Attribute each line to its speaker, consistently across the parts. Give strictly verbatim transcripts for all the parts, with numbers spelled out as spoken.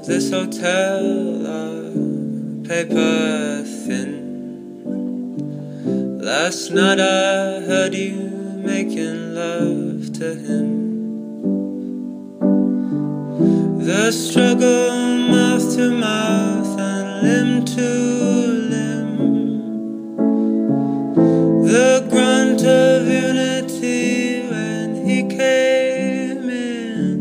Speaker 1: this hotel are paper thin. Last night I heard you making love to him. The struggle mouth to mouth and limb to limb, the grunt of unity when he came in.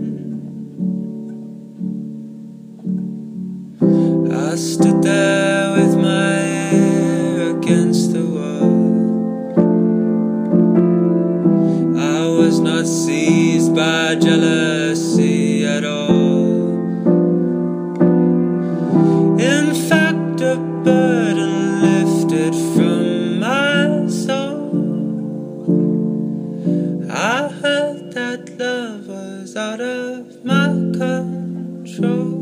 Speaker 1: I stood there with my ear against the wall. I was not seized by jealousy at all. In fact, a burden lifted from my soul. I heard that love was out of my control.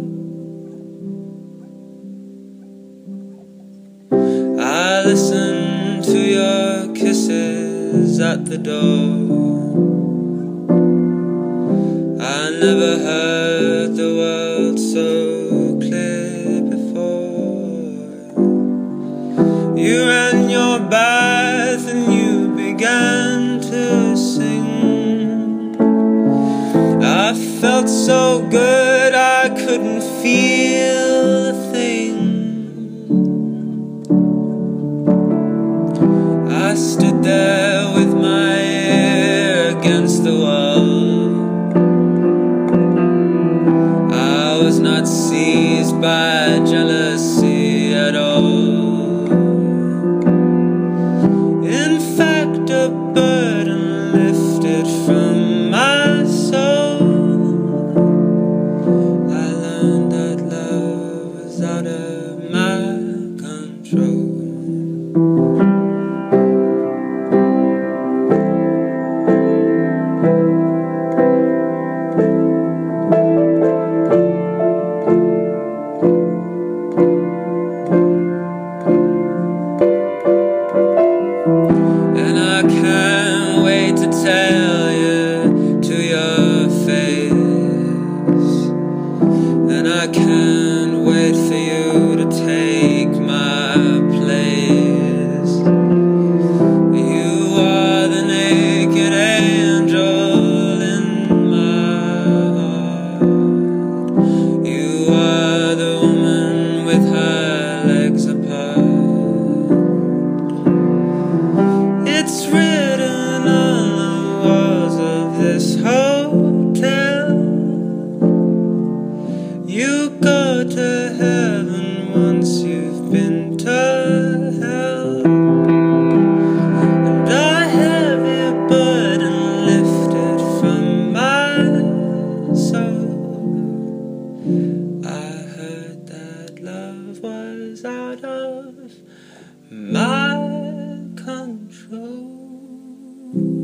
Speaker 1: I listened to your kisses at the door. I never heard the world so clear before. You ran your bath and you began to sing. I felt so good I couldn't feel a thing. I stood there with my ear against the wall. I was not seized by jealousy at all. In fact, a burden lifted from my soul. I learned that love was out of my control. And I can't wait to tell you to your face. And I can't wait for you to take my place. You are the naked angel in my heart. You are the woman with her legs apart. It's written on the walls of this hotel. You go to heaven once you've been to hell. And I have your burden lifted from my soul. I heard that love was out of my control.